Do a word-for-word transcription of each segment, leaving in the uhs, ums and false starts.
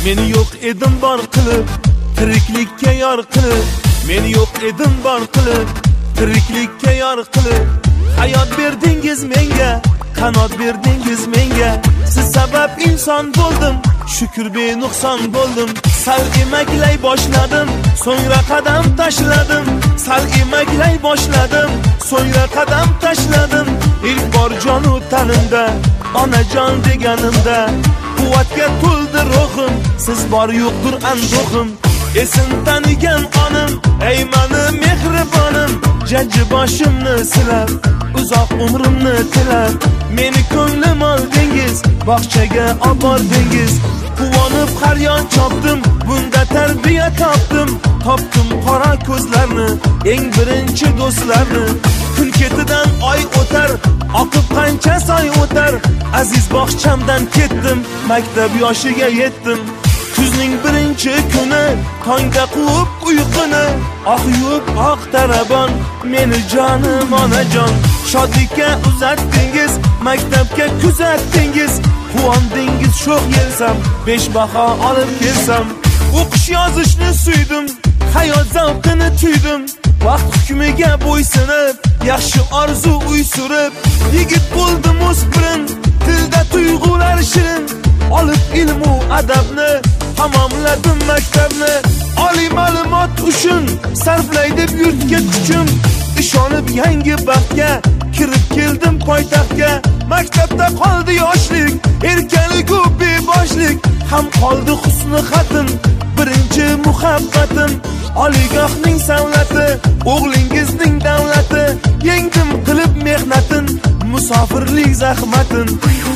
meni yo'q edim bor qilib tiriklikka yor qilib, meni yo'q edim bor qilib tiriklikka yor qilib, hayot berdingiz menga, qanot berdingiz menga. Siz sabab inson bo'ldim, shukr benuqson bo'ldim. Sal emaklay boshladim, so'ngra qadam tashladim. Sal emaklay boshladim, so'ngra qadam tashladim. İlk bor jonu tanimda, onajon deganimda quvvatga to'ldi ruhim, siz bor yo'qdir anduhim. Esin tanigan onim, ey mani mehribonim, jajji boshimni silab, uzoq umrimni tilab, meni ko'nglim oldingiz, bog'chaga olib bordingiz. Quvonib har yon chopdim, bunda tarbiya topdim. Topdim qora ko'zlarni, eng birinchi do'stlarni. Kun ketidan oy o'tar, oqib qancha soy o'tar. Aziz bog'chamdan ketdim, maktab yoshiga yetdim. Kuzning birinchi kuni, tongda quvib uyquni, oq yuvib oq tarabon, meni jonim onajon. Shodlikka uzatdingiz, maktabga kuzatdingiz. Quvondingiz sho'x yelsam, besh baho olib kelsam. O'qish yozishni suydim, hayot zavqini tuydim. Vaqt hukmiga bo'ysunib, yaxshi orzu uy surib, yigit bo'ldim o'spirin, tilda tuyg'ular shirin. Olib ilm u adabni, tamomladim maktabni. Oliy ma'lumot uchun sarflay deb yurtga kuchim. Ishonib yangi baxtga kirib keldim poytaxtga. Maktabda qoldi yoshlik, erkalik u beboshlik, ham qoldi husni xatim, birinchi muhabbatim. Oliygohning savlati, o'g'lingizning davlati, yengdim qilib mehnatin, musofirlik zahmatin.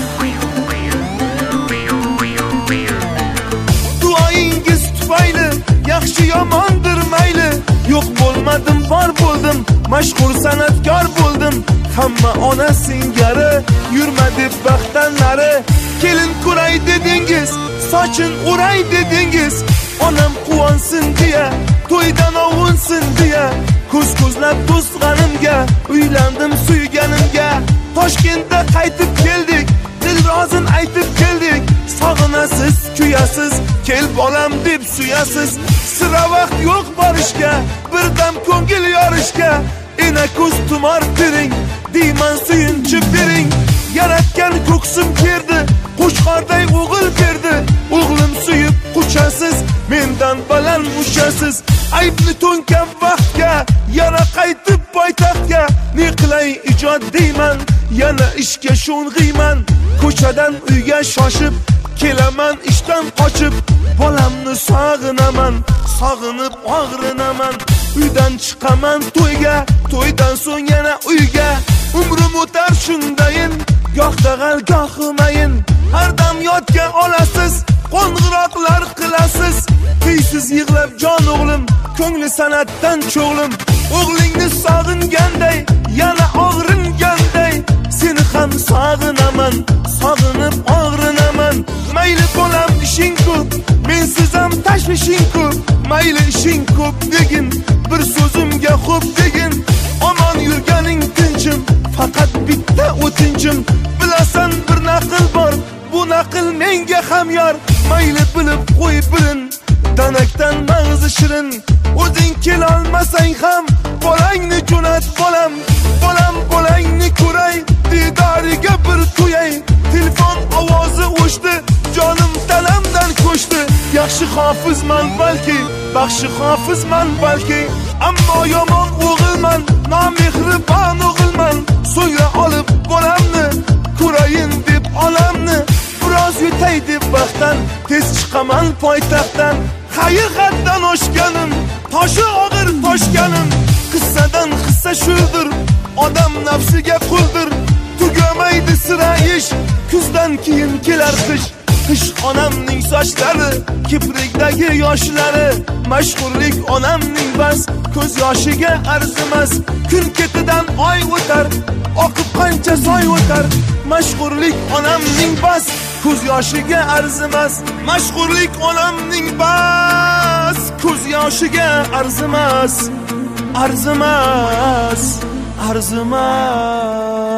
Duoyingiz tufayli yaxshi yomondir mayli, yo'q bo'lmadim bor bo'ldim, mashhur san'atkor bo'ldim. Hamma ona singari, yurma deb baxtdan nari. Kelin ko'ray dedingiz, sochin o'ray dedingiz. Onam quvonsin deya, to'ydan ovunsin deya, ko'z ko'zlab to'sganimga, uylandim suyganimga. Toshkentda qaytib keldik, dil rozin aytib keldik. Sog'inasiz, kuyasiz, kel bolam deb suyasiz. Sira vaqt yo'q borishga, birdam ko'ngil yorishga. Ena ko'z tumor bering, deyman suyunchi bering. Yaratgan ko'ksim berdi, qo'shqorday o'g'il berdi. O'g'lim suyib quchasiz, mendan baland ushasiz. Aybni to'nkab vaqtga, yana qaytib poytaxtga. Ne qilay ijod deyman, yana ishga sho'ng'iyman. Ko'chadan uyga shoshib kelaman, ishdan qochib. Bolamni sog'inaman, sog'inib og'rinaman. Uydan chiqaman to'yga, to'ydan so'ng yana uyga. Umrim o'tar shundayin, gohda g'al gohi mayin. Har dam yodga olasiz, qo'ng'iroqlar qilasiz. Qiysiz yig'lab jon o'g'lim, ko'ngli san'atdan cho'g'lim. O'g'lingni sog'inganday, yana og'ringanday. Seni ham sog'inaman, sog'inib og'rinaman. Mayli bo'lam ishing ko'p, mensiz ham tashvishing ko'p. Mayli ishing ko'p degin, bir so'zimga xo'p degin. Omon yurganing tinchim, faqat bitta o'tinchim. Bilasan bir naql bor, bu naql menga ham yor. Mayli bilib qo'y bilin, danakdan mag'zi shirin. O'zing kelolmasang ham, bolangni jo'nat bolam. Bolam bolangni ko'ray, didoriga bir to'yay. Telefon ovozi o'chdi, jonim talamdan ko'chdi. Yaxshi hofizman balki, baxshi hofizman balki, ammo yomon o'g'ilman, nomehribon o'g'ilman. So'ngra olib bolamni, ko'rayin deb olamni. Biroz yutay deb baxtdan, tez chiqaman poytaxtdan. Haqiqatdan oshganim, toshi og'ir toshganim. Qissadan qissa shuldir, odam nafsiga quldir. Tugamaydi sira ish, kuzdan keyin kelar qish. Qish onamning sochlari, kiprikdagi yoshlari. Mashhurlik onamning bas, ko'z yoshiga arzimas. Kun ketidan oy o'tar, oqib qancha soy o'tar. Mashhurlik onamning bas, ko'z yoshiga arzimas. Mashhurlik onamning bas, ko'z yoshiga arzimas. Arzimas, arzimas.